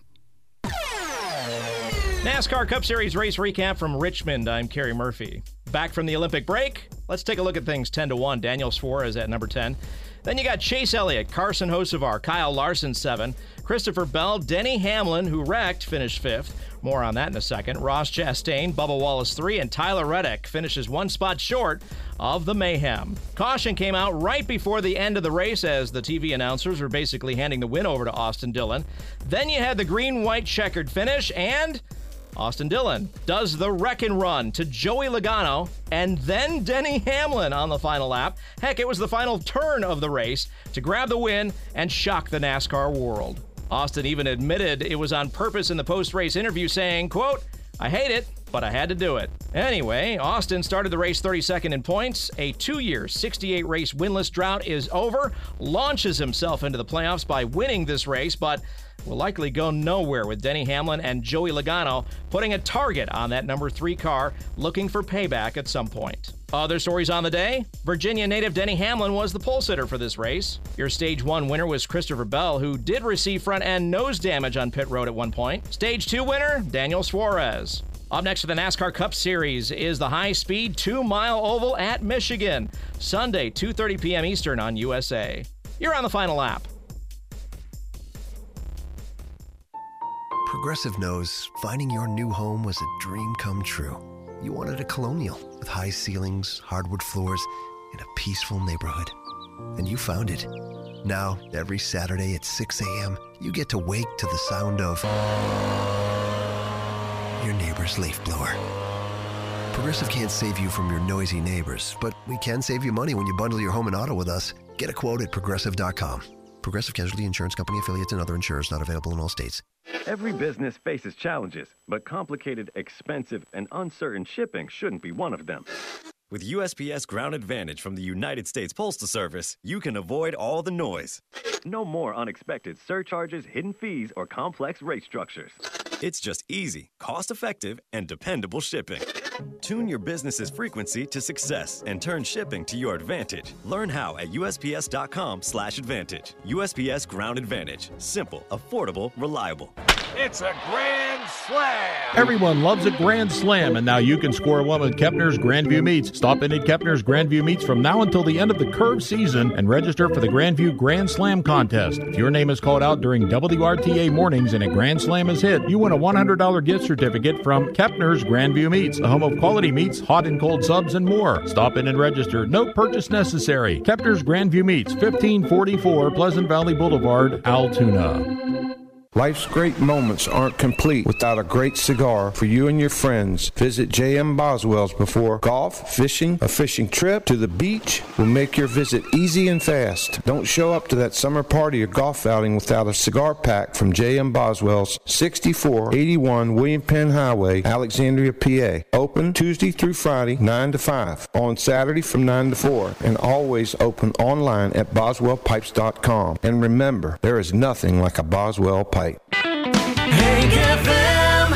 NASCAR Cup Series race recap from Richmond. I'm Kerry Murphy. Back from the Olympic break, let's take a look at things 10-1. Daniel Suarez at number 10. Then you got Chase Elliott, Carson Hocevar, Kyle Larson 7, Christopher Bell, Denny Hamlin, who wrecked, finished 5th. More on that in a second. Ross Chastain, Bubba Wallace 3, and Tyler Reddick finishes 1 spot short of the mayhem. Caution came out right before the end of the race as the TV announcers were basically handing the win over to Austin Dillon. Then you had the green-white checkered finish, and Austin Dillon does the wreckin' run to Joey Logano and then Denny Hamlin on the final lap. Heck, it was the final turn of the race to grab the win and shock the NASCAR world. Austin even admitted it was on purpose in the post-race interview, saying, quote, "I hate it, but I had to do it." Anyway, Austin started the race 32nd in points. A 2-year, 68-race winless drought is over. Launches himself into the playoffs by winning this race, but will likely go nowhere with Denny Hamlin and Joey Logano putting a target on that number 3 car, looking for payback at some point. Other stories on the day: Virginia native Denny Hamlin was the pole sitter for this race. Your Stage 1 winner was Christopher Bell, who did receive front-end nose damage on pit road at one point. Stage 2 winner, Daniel Suarez. Up next for the NASCAR Cup Series is the high-speed 2-mile oval at Michigan. Sunday, 2:30 p.m. Eastern on USA. You're on the final lap. Progressive knows finding your new home was a dream come true. You wanted a Colonial with high ceilings, hardwood floors, and a peaceful neighborhood. And you found it. Now, every Saturday at 6 a.m., you get to wake to the sound of your neighbor's leaf blower. Progressive can't save you from your noisy neighbors, but we can save you money when you bundle your home and auto with us. Get a quote at Progressive.com. Progressive Casualty Insurance Company affiliates and other insurers not available in all states. Every business faces challenges, but complicated, expensive, and uncertain shipping shouldn't be one of them. With USPS Ground Advantage from the United States Postal Service, you can avoid all the noise. No more unexpected surcharges, hidden fees, or complex rate structures. It's just easy, cost-effective, and dependable shipping. Tune your business's frequency to success and turn shipping to your advantage. Learn how at USPS.com/advantage. USPS Ground Advantage. Simple, affordable, reliable. It's a Grand Slam! Everyone loves a Grand Slam, and now you can score one with Kepner's Grandview Meats. Stop in at Kepner's Grandview Meats from now until the end of the curve season and register for the Grandview Grand Slam contest. If your name is called out during WRTA mornings and a Grand Slam is hit, you win a $100 gift certificate from Kepner's Grandview Meats, the home of quality meats, hot and cold subs, and more. Stop in and register. No purchase necessary. Kepner's Grandview Meats, 1544 Pleasant Valley Boulevard, Altoona. Life's great moments aren't complete without a great cigar for you and your friends. Visit J.M. Boswell's before golf, fishing, a fishing trip to the beach will make your visit easy and fast. Don't show up to that summer party or golf outing without a cigar pack from J.M. Boswell's, 6481 William Penn Highway, Alexandria, PA. Open Tuesday through Friday, 9 to 5. On Saturday from 9 to 4. And always open online at boswellpipes.com. And remember, there is nothing like a Boswell pipe. Hank FM.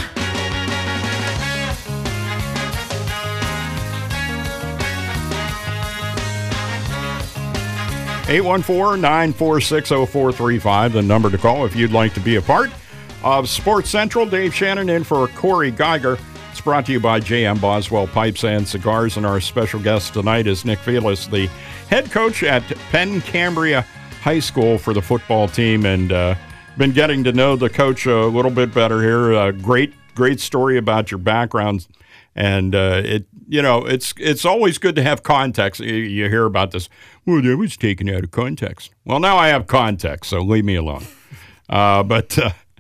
814-946-0435, the number to call if you'd like to be a part of Sports Central. Dave Shannon in for Corey Geiger. It's brought to you by J.M. Boswell Pipes and Cigars, and our special guest tonight is Nick Felis, the head coach at Penn Cambria High School for the football team, and been getting to know the coach a little bit better here. Great story about your background, and it's always good to have context. You hear about this. Well, that was taken out of context. Well, now I have context, so leave me alone. But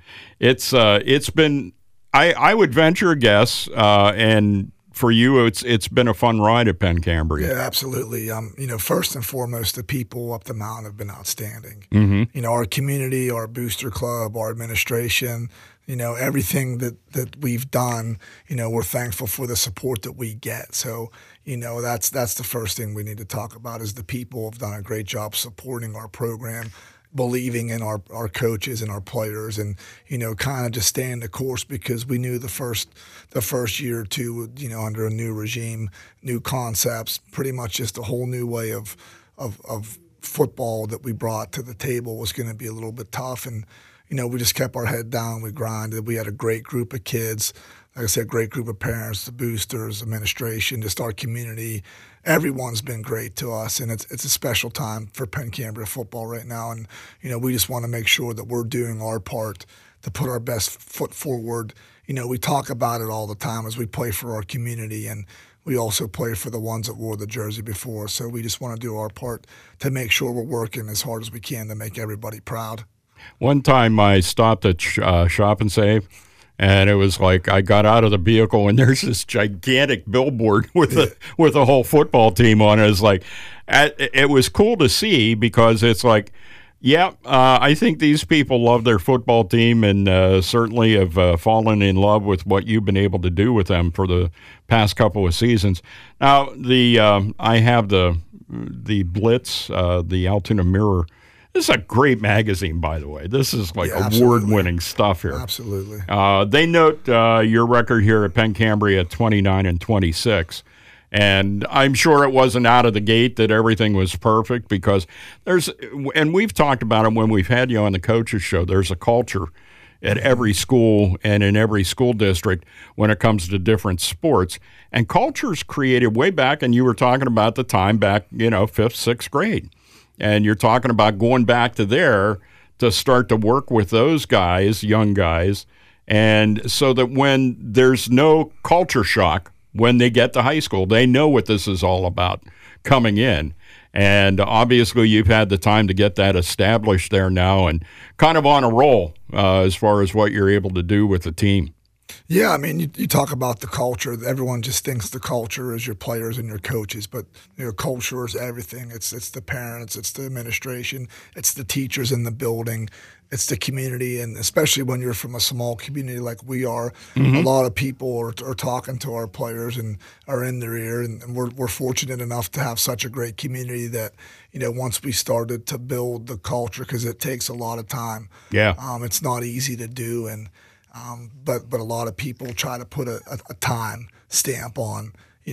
it's been. I would venture a guess, and for you, it's been a fun ride at Penn Cambria. Yeah, absolutely. First and foremost, the people up the mountain have been outstanding. Mm-hmm. Our community, our booster club, our administration, everything that we've done, we're thankful for the support that we get. So, that's the first thing we need to talk about is the people have done a great job supporting our program, believing in our coaches and our players, and kind of just staying the course, because we knew the first year or two, under a new regime, new concepts, pretty much just a whole new way of football that we brought to the table was going to be a little bit tough. And we just kept our head down, we grinded. We had a great group of kids, like I said, great group of parents, the boosters, administration, just our community. Everyone's been great to us, and it's a special time for Penn Cambria football right now. And, we just want to make sure that we're doing our part to put our best foot forward. We talk about it all the time as we play for our community, and we also play for the ones that wore the jersey before. So we just want to do our part to make sure we're working as hard as we can to make everybody proud. One time I stopped at Shop and Save, and it was like I got out of the vehicle and there's this gigantic billboard with a whole football team on it. It's like, it was cool to see, because it's like, I think these people love their football team, and certainly have fallen in love with what you've been able to do with them for the past couple of seasons. Now, I have the Blitz, the Altoona Mirror. This is a great magazine, by the way. This is like award-winning stuff here. Absolutely. They note your record here at Penn Cambria at 29-26. And I'm sure it wasn't out of the gate that everything was perfect, because and we've talked about it when we've had you on the coaches show, there's a culture at every school and in every school district when it comes to different sports. And culture's created way back, and you were talking about the time back, 5th, 6th grade. And you're talking about going back to there to start to work with those guys, young guys, and so that when there's no culture shock when they get to high school, they know what this is all about coming in. And obviously you've had the time to get that established there now, and kind of on a roll as far as what you're able to do with the team. Yeah, I mean, you talk about the culture. Everyone just thinks the culture is your players and your coaches, but culture is everything. It's the parents, it's the administration, it's the teachers in the building, it's the community, and especially when you're from a small community like we are, a lot of people are talking to our players and are in their ear, and we're fortunate enough to have such a great community that, once we started to build the culture, because it takes a lot of time. Yeah. It's not easy to do, and but a lot of people try to put a time stamp on,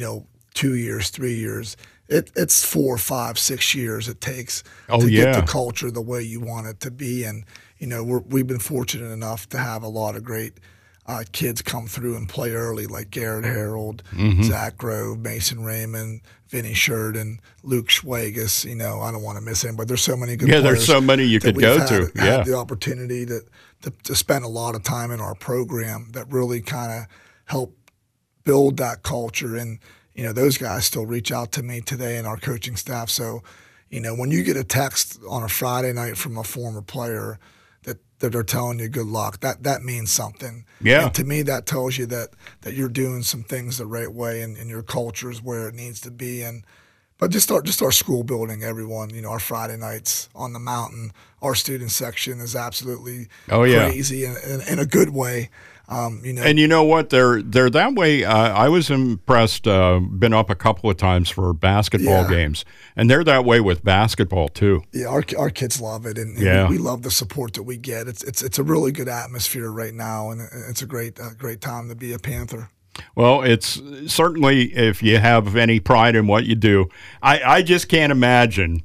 2 years, 3 years. It's 4, 5, 6 years it takes to get the culture the way you want it to be. And, we've been fortunate enough to have a lot of great kids come through and play early, like Garrett Harold, Zach Grove, Mason Raymond, Vinny Sheridan, Luke Schwagus. I don't want to miss him, but there's so many good players. Yeah, there's so many you could go to. Had the opportunity to spend a lot of time in our program that really kind of helped build that culture. And, those guys still reach out to me today and our coaching staff. So, when you get a text on a Friday night from a former player that they're telling you good luck, that means something. Yeah. And to me, that tells you that you're doing some things the right way and your culture is where it needs to be. But just our school building, everyone, our Friday nights on the mountain, our student section is absolutely crazy in a good way. And you know what? They're that way. I was impressed. Been up a couple of times for basketball games, and they're that way with basketball too. Yeah, our kids love it, and we love the support that we get. It's a really good atmosphere right now, and it's a great time to be a Panther. Well, it's certainly, if you have any pride in what you do, I just can't imagine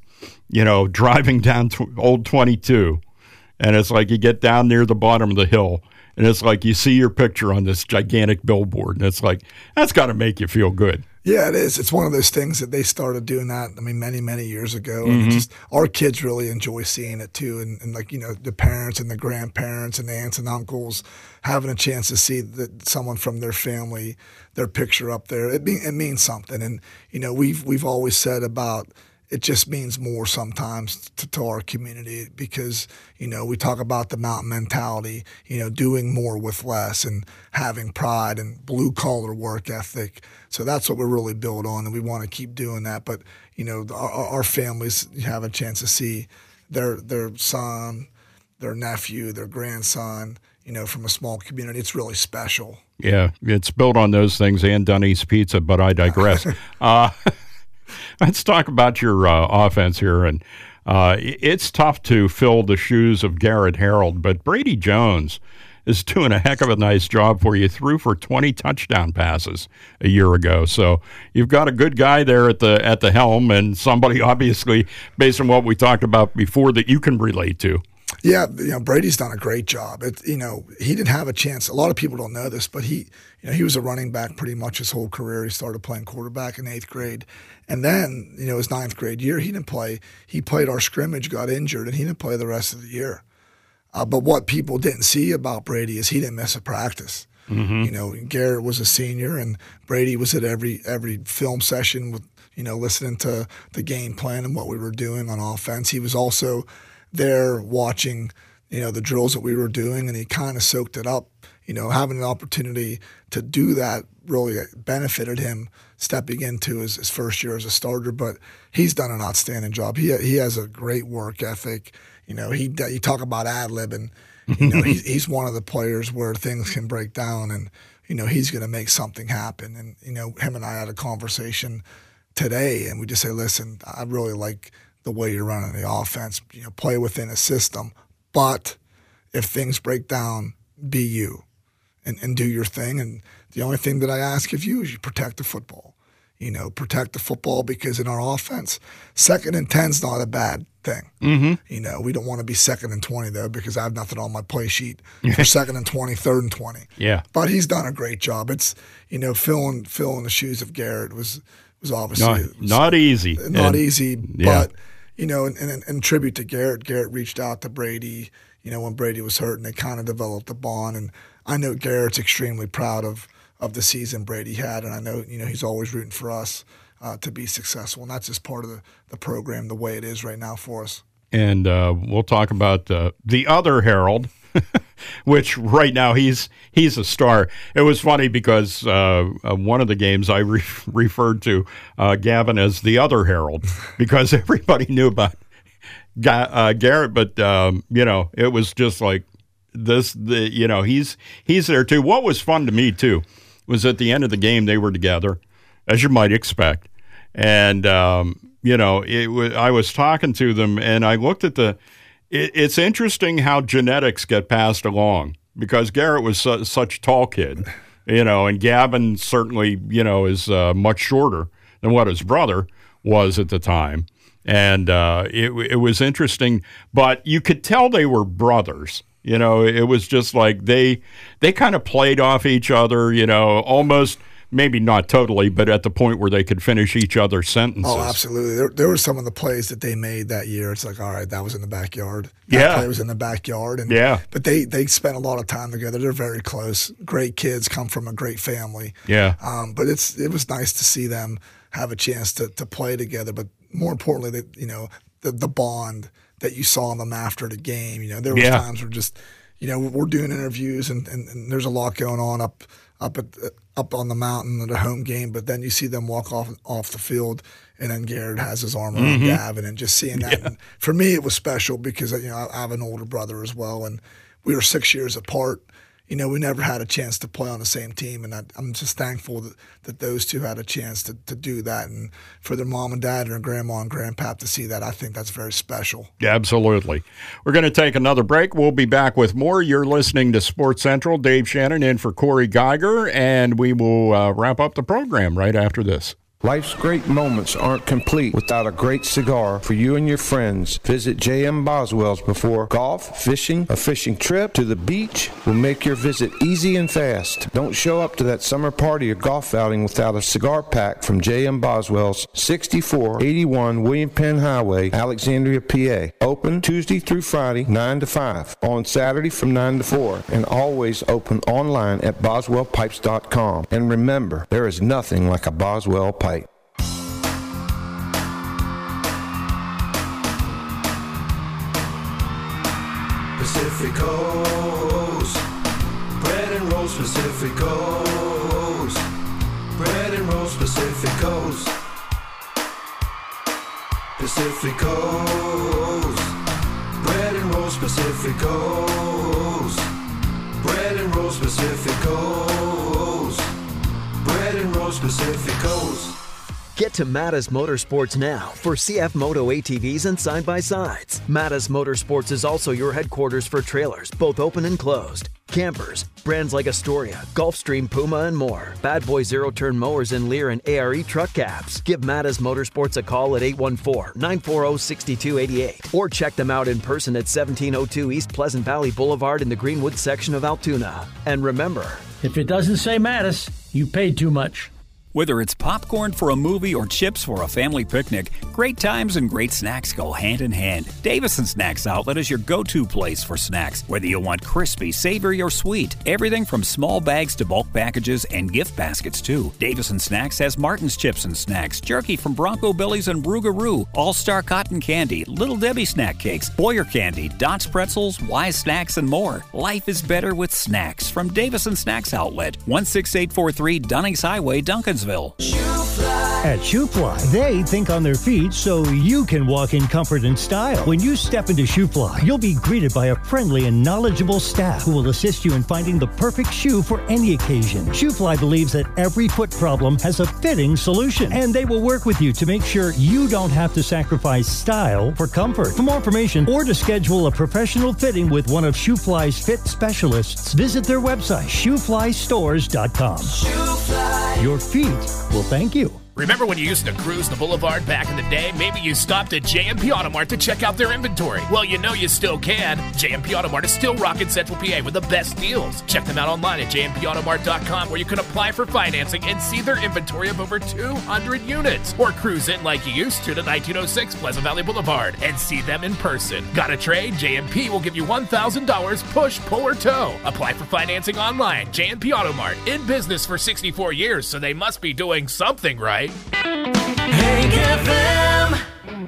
driving down Old 22, and it's like you get down near the bottom of the hill, and it's like you see your picture on this gigantic billboard, and it's like, that's got to make you feel good. Yeah, it is. It's one of those things that they started doing that, many, many years ago. And our kids really enjoy seeing it too. And the parents and the grandparents and the aunts and uncles having a chance to see someone from their family, their picture up there, it means something. And, we've always said about it just means more sometimes to our community because, we talk about the mountain mentality, doing more with less and having pride and blue-collar work ethic. So that's what we're really built on, and we want to keep doing that. But, our families have a chance to see their son, their nephew, their grandson, from a small community. It's really special. Yeah, it's built on those things and Dunny's Pizza, but I digress. Let's talk about your offense here. And it's tough to fill the shoes of Garrett Harold, but Brady Jones is doing a heck of a nice job for you. Threw for 20 touchdown passes a year ago. So you've got a good guy there at the helm, and somebody obviously, based on what we talked about before, that you can relate to. Yeah, Brady's done a great job. He didn't have a chance. A lot of people don't know this, but he was a running back pretty much his whole career. He started playing quarterback in 8th grade. And then, his 9th grade year, he didn't play. He played our scrimmage, got injured, and he didn't play the rest of the year. But what people didn't see about Brady is he didn't miss a practice. Garrett was a senior, and Brady was at every film session with, listening to the game plan and what we were doing on offense. He was also there watching, the drills that we were doing, and he kind of soaked it up. Having an opportunity to do that really benefited him stepping into his first year as a starter. But he's done an outstanding job. He has a great work ethic. You talk about ad-libbing. He's one of the players where things can break down, and he's going to make something happen. And him and I had a conversation today, and we just say, listen, I really like the way you're running the offense. Play within a system, but if things break down, be you and do your thing. And the only thing that I ask of you is you protect the football. Protect the football, because in our offense, 2nd and 10 is not a bad thing. We don't want to be 2nd and 20 though, because I have nothing on my play sheet for 2nd and 20, 3rd and 20. Yeah. But he's done a great job. It's filling the shoes of Garrett was obviously not easy. Not easy, but in tribute to Garrett reached out to Brady, when Brady was hurt, and they kind of developed a bond. And I know Garrett's extremely proud of the season Brady had, and I know he's always rooting for us to be successful, and that's just part of the program the way it is right now for us. And we'll talk about the other Harold, which right now he's a star. It was funny because one of the games I referred to Gavin as the other Harold because everybody knew about Garrett, but it was just like this. He's there too. What was fun to me too was at the end of the game they were together, as you might expect, and I was talking to them and I looked at it's interesting how genetics get passed along, because Garrett was such a tall kid, and Gavin certainly, is much shorter than what his brother was at the time. And it was interesting, but you could tell they were brothers. It was just like they kind of played off each other, almost. Maybe not totally, but at the point where they could finish each other's sentences. Oh, absolutely. There were some of the plays that they made that year. It's like, all right, that was in the backyard. That play was in the backyard. And, But they spent a lot of time together. They're very close. Great kids, come from a great family. Yeah. But it was nice to see them have a chance to play together. But more importantly, the bond that you saw in them after the game. There was times where just, we're doing interviews and there's a lot going on up on the mountain at a home game, but then you see them walk off the field, and then Garrett has his arm around Gavin, and just seeing that. And for me, it was special because I have an older brother as well, and we were 6 years apart. We never had a chance to play on the same team, and I'm just thankful that those two had a chance to do that, and for their mom and dad and their grandma and grandpap to see that, I think that's very special. Yeah, absolutely. We're going to take another break. We'll be back with more. You're listening to Sports Central. Dave Shannon in for Corey Geiger, and we will wrap up the program right after this. Life's great moments aren't complete without a great cigar for you and your friends. Visit J.M. Boswell's before golf, fishing, a fishing trip to the beach will make your visit easy and fast. Don't show up to that summer party or golf outing without a cigar pack from J.M. Boswell's, 6481 William Penn Highway, Alexandria, PA. Open Tuesday through Friday, 9 to 5. On Saturday from 9 to 4. And always open online at boswellpipes.com. And remember, there is nothing like a Boswell pipe. Pacificos, bread and rolls Pacificos, bread and rolls Pacificos, Pacificos, bread and rolls Pacificos, bread and rolls Pacificos, bread and rolls Pacificos. Get to Mattis Motorsports now for CF Moto ATVs and side-by-sides. Mattis Motorsports is also your headquarters for trailers, both open and closed, campers, brands like Astoria, Gulfstream, Puma, and more. Bad Boy zero-turn mowers and Lear and ARE truck cabs. Give Mattis Motorsports a call at 814-940-6288 or check them out in person at 1702 East Pleasant Valley Boulevard in the Greenwood section of Altoona. And remember, if it doesn't say Mattis, you paid too much. Whether it's popcorn for a movie or chips for a family picnic, great times and great snacks go hand in hand. Davison Snacks Outlet is your go-to place for snacks. Whether you want crispy, savory, or sweet, everything from small bags to bulk packages and gift baskets too. Davison Snacks has Martin's Chips and Snacks, jerky from Bronco Billy's and Rougarou, All-Star Cotton Candy, Little Debbie Snack Cakes, Boyer Candy, Dots Pretzels, Wise Snacks, and more. Life is better with snacks from Davison Snacks Outlet, 16843 Dunnings Highway, Duncansville. At ShoeFly, they think on their feet so you can walk in comfort and style. When you step into ShoeFly, you'll be greeted by a friendly and knowledgeable staff who will assist you in finding the perfect shoe for any occasion. ShoeFly believes that every foot problem has a fitting solution, and they will work with you to make sure you don't have to sacrifice style for comfort. For more information or to schedule a professional fitting with one of ShoeFly's fit specialists, visit their website, shoeflystores.com. ShoeFly. Your feet will thank you. Remember when you used to cruise the boulevard back in the day? Maybe you stopped at JMP Automart to check out their inventory. Well, you know you still can. JMP Automart is still rocking Central PA with the best deals. Check them out online at jmpautomart.com, where you can apply for financing and see their inventory of over 200 units. Or cruise in like you used to 1906 Pleasant Valley Boulevard and see them in person. Got a trade? JMP will give you $1,000 push, pull, or tow. Apply for financing online. JMP Automart, in business for 64 years, so they must be doing something right. Hank FM.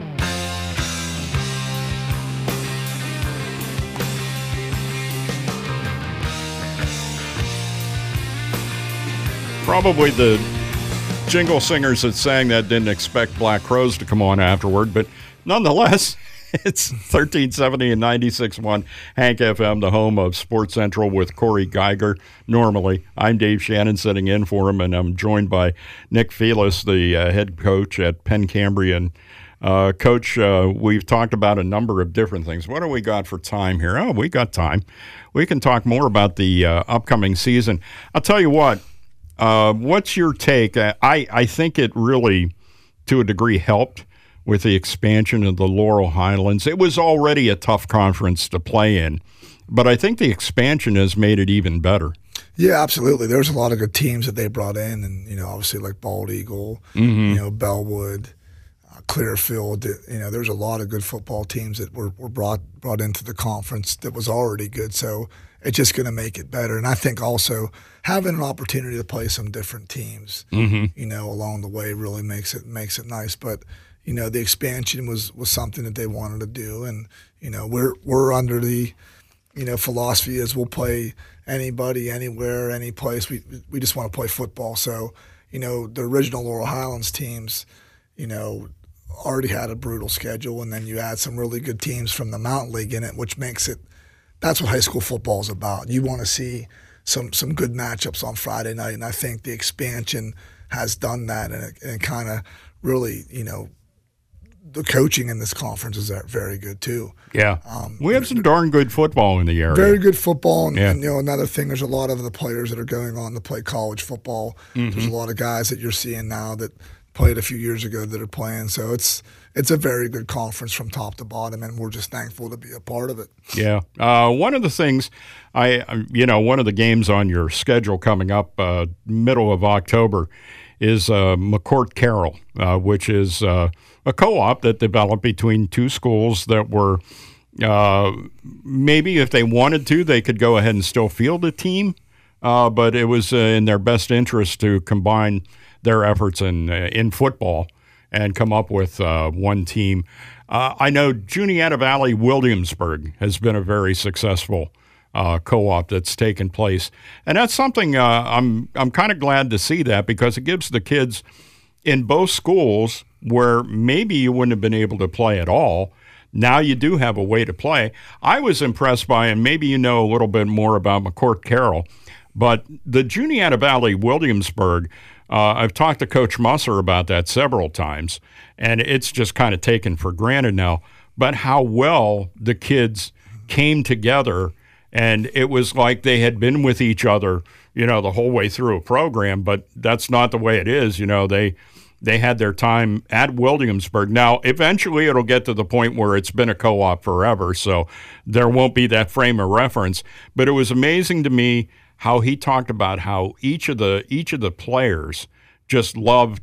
Probably the jingle singers that sang that didn't expect Black Crowes to come on afterward, but nonetheless, it's 1370 and 96.1 Hank FM, the home of Sports Central with Corey Geiger. Normally, I'm Dave Shannon sitting in for him, and I'm joined by Nick Felis, the head coach at Penn Cambrian. Coach, we've talked about a number of different things. What do we got for time here? Oh, we got time. We can talk more about the upcoming season. I'll tell you what, what's your take? I think it really, to a degree, helped with the expansion of the Laurel Highlands. It was already a tough conference to play in, but I think the expansion has made it even better. Yeah, absolutely. There's a lot of good teams that they brought in, and obviously like Bald Eagle, Bellwood, Clearfield. There's a lot of good football teams that were brought into the conference that was already good. So it's just going to make it better. And I think also having an opportunity to play some different teams, along the way really makes it nice. But the expansion was something that they wanted to do, and we're under the philosophy is we'll play anybody, anywhere, any place. We just want to play football. So the original Laurel Highlands teams, already had a brutal schedule, and then you add some really good teams from the Mountain League in it, which makes it. That's what high school football is about. You want to see some good matchups on Friday night, and I think the expansion has done that, and it kind of really the coaching in this conference is very good too. Yeah, we have some darn good football in the area. Very good football, and another thing, there's a lot of the players that are going on to play college football. Mm-hmm. There's a lot of guys that you're seeing now that played a few years ago that are playing. So it's a very good conference from top to bottom, and we're just thankful to be a part of it. Yeah. One of the things, one of the games on your schedule coming up middle of October is McCourt Carroll, which is a co-op that developed between two schools that were maybe if they wanted to, they could go ahead and still field a team, but it was in their best interest to combine their efforts in football and come up with one team. I know Juniata Valley Williamsburg has been a very successful co-op that's taken place, and that's something I'm kind of glad to see that, because it gives the kids in both schools where maybe you wouldn't have been able to play at all. Now you do have a way to play. I was impressed by, and maybe you know a little bit more about McCourt Carroll, but the Juniata Valley Williamsburg, I've talked to Coach Musser about that several times, and it's just kind of taken for granted now, but how well the kids came together, and it was like they had been with each other, the whole way through a program, but that's not the way it is. They had their time at Williamsburg. Now, eventually it'll get to the point where it's been a co-op forever, so there won't be that frame of reference. But it was amazing to me how he talked about how each of the players just loved,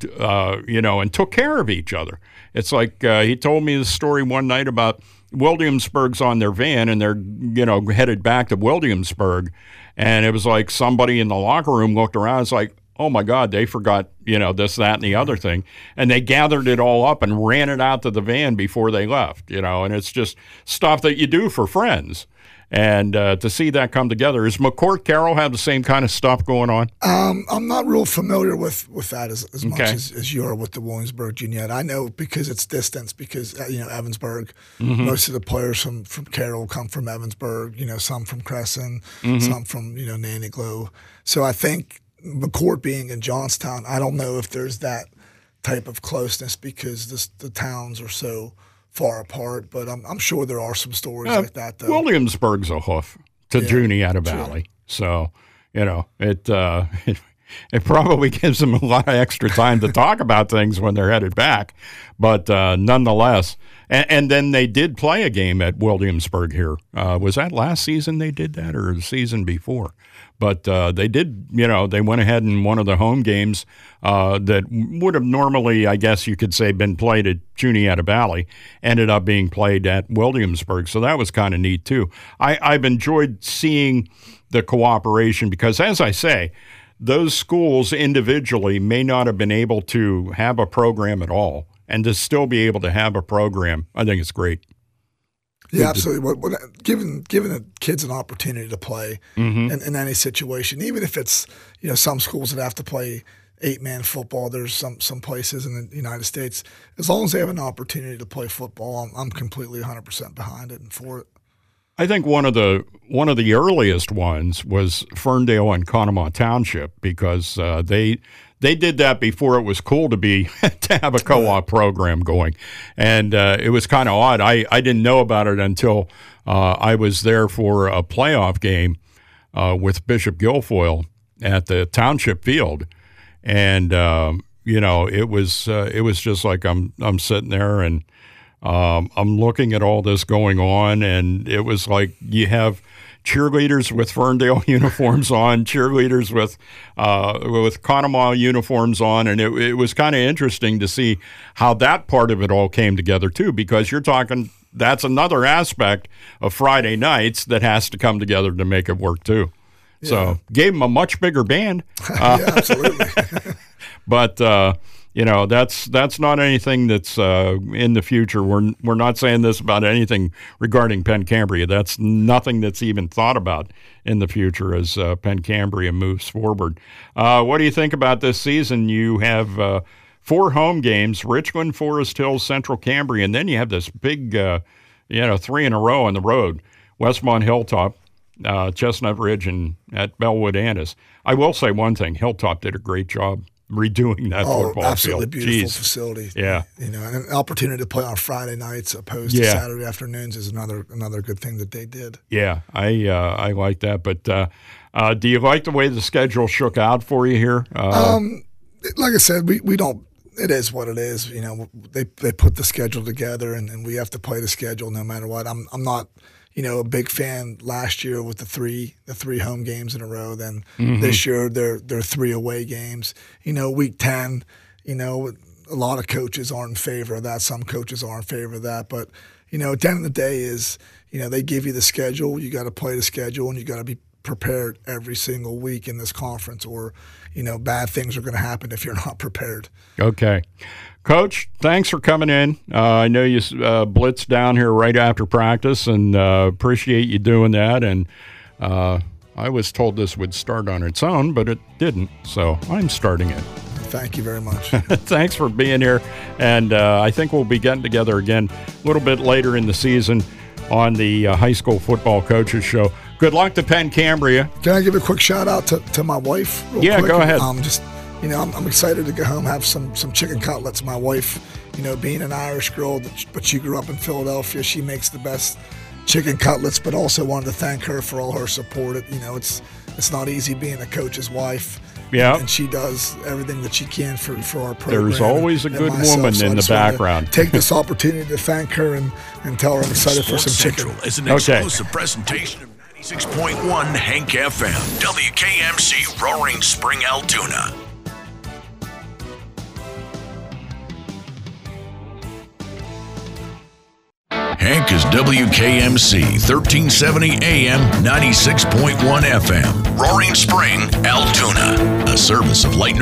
and took care of each other. It's like he told me the story one night about Williamsburg's on their van, and they're, headed back to Williamsburg, and it was like somebody in the locker room looked around. It's like, oh, my God, they forgot, this, that, and the other thing. And they gathered it all up and ran it out to the van before they left, and it's just stuff that you do for friends. And to see that come together, does McCourt Carroll have the same kind of stuff going on? I'm not real familiar with that as much as you are with the Williamsburg Juniata. I know because it's distance, because, Evansburg, most of the players from Carroll come from Evansburg, some from Crescent, some from, Nanny Glow. So I think McCourt being in Johnstown, I don't know if there's that type of closeness because the towns are so far apart, but I'm sure there are some stories like that, though. Williamsburg's a hoof to Juniata Valley, so it probably gives them a lot of extra time to talk about things when they're headed back, but nonetheless. And then they did play a game at Williamsburg here. Was that last season they did that, or the season before? But they did, they went ahead and one of the home games that would have normally, I guess you could say, been played at Juniata Valley, ended up being played at Williamsburg. So that was kind of neat, too. I've enjoyed seeing the cooperation because, as I say, those schools individually may not have been able to have a program at all, and to still be able to have a program, I think it's great. Yeah, absolutely. Giving the kids an opportunity to play in any situation, even if it's, some schools that have to play 8-man football, there's some places in the United States, as long as they have an opportunity to play football, I'm completely 100% behind it and for it. I think one of the earliest ones was Ferndale and Conemaugh Township, because they did that before it was cool to have a co-op program going, and it was kind of odd. I didn't know about it until I was there for a playoff game with Bishop Guilfoyle at the Township Field, and it was just like I'm sitting there and I'm looking at all this going on, and it was like you have cheerleaders with Ferndale uniforms on, cheerleaders with Conemaugh uniforms on, and it was kind of interesting to see how that part of it all came together too, because you're talking, that's another aspect of Friday nights that has to come together to make it work too. Yeah. So gave them a much bigger band. Yeah, absolutely. But that's not anything that's in the future. We're not saying this about anything regarding Penn Cambria. That's nothing that's even thought about in the future as Penn Cambria moves forward. What do you think about this season? You have 4 home games: Richland, Forest Hills, Central Cambria, and then you have this big, 3 in a row on the road: Westmont Hilltop, Chestnut Ridge, and at Bellwood Antis. I will say one thing: Hilltop did a great job redoing that football absolutely field. Beautiful facility. Yeah. And an opportunity to play on Friday nights opposed to Saturday afternoons is another good thing that they did. Yeah, I like that. But do you like the way the schedule shook out for you here? Like I said, we don't it is what it is. You know, they put the schedule together, and we have to play the schedule no matter what. I'm not, you know, a big fan last year with the three home games in a row. Then this year they're 3 away games. You know, week 10, you know, a lot of coaches aren't in favor of that. Some coaches are in favor of that. But, you know, at the end of the day is, you know, they give you the schedule. You got to play the schedule, and you got to be prepared every single week in this conference, or, you know, bad things are going to happen if you're not prepared. Okay. Coach, thanks for coming in. I know you blitzed down here right after practice, and appreciate you doing that. And I was told this would start on its own, but it didn't, so I'm starting it. Thank you very much. Thanks for being here, and I think we'll be getting together again a little bit later in the season on the High School Football Coaches Show. Good luck to Penn Cambria. Can I give a quick shout out to my wife? Yeah, quick? Go ahead. Just, you know, I'm excited to go home, have some chicken cutlets. My wife, you know, being an Irish girl, but she grew up in Philadelphia, she makes the best chicken cutlets. But also wanted to thank her for all her support. You know, it's not easy being a coach's wife. Yeah, and she does everything that she can for our program. There's always a good woman in the background. Take this opportunity to thank her and tell her I'm excited for some chicken. Central is an exclusive presentation of 96.1 Hank FM, WKMC Roaring Spring, Altoona. Hank is WKMC 1370 AM, 96.1 FM, Roaring Spring, Altoona, a service of Light